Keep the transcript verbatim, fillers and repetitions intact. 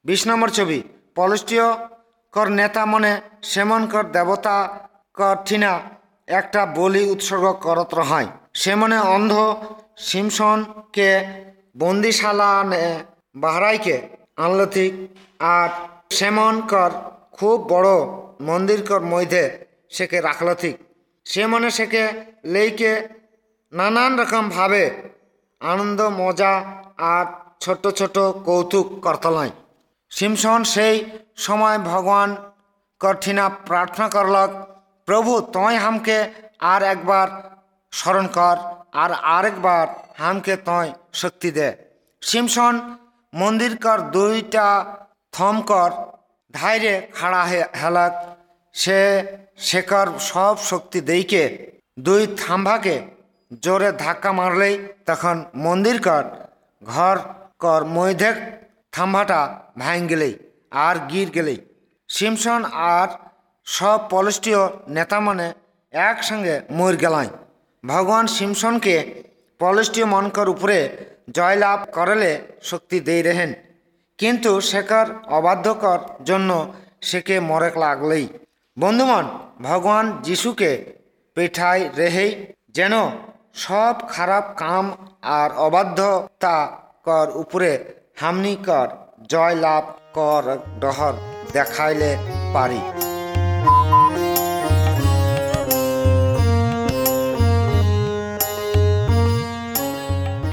বিশ নম্বর ছবি, পলষ্টীয় কর নেতা মনে সেমন কর দেবতা কর ঠিনা একটা বলি উৎসর্গ করত হয়। সেমনে অন্ধ সিমসনকে বন্দিশালা বাহরাইকে আনল ঠিক, আর সেমন কর খুব বড় মন্দির কর মধ্যে সেকে রাখল ঠিক। সে মনে সেকে লেইকে নানান রকম ভাবে আনন্দ মজা আর ছোট ছোট কৌতুক করতলাই। সিমসন সেই সময় ভগবান কঠিনা প্রার্থনা করলক, প্রভু তয় হামকে আর একবার স্মরণ কর আর আরেকবার হামকে তয় শক্তি দে। সিমসন মন্দির কর দুইটা থম কর ধাইরে খাড়া হেলাক। সে শেখর সব শক্তি দেইকে দুই থাম্বাকে জোরে ধাক্কা মারলেই তখন মন্দির কর ঘর কর মধ্যে থাম্বাটা ভাঙ গেলেই আর গির গেলেই। সিমসন আর সব পলষ্টীয় নেতা মনে একসঙ্গে মর গেলাই। ভগবান সিমসনকে পলষ্টীয় মনকর উপরে জয়লাভ করলে শক্তি দেই রেহেন, কিন্তু শেখর অবাধ্যকর জন্য সেকে মরেক লাগলেই। বন্ধুমন, ভগবান যিশুকে পেঠাই রেহেই যেন সব খারাপ কাম আর অবাধ্যতা কর উপরে হামনি কর জয় লাভ কর ডহর দেখাইলে পারি।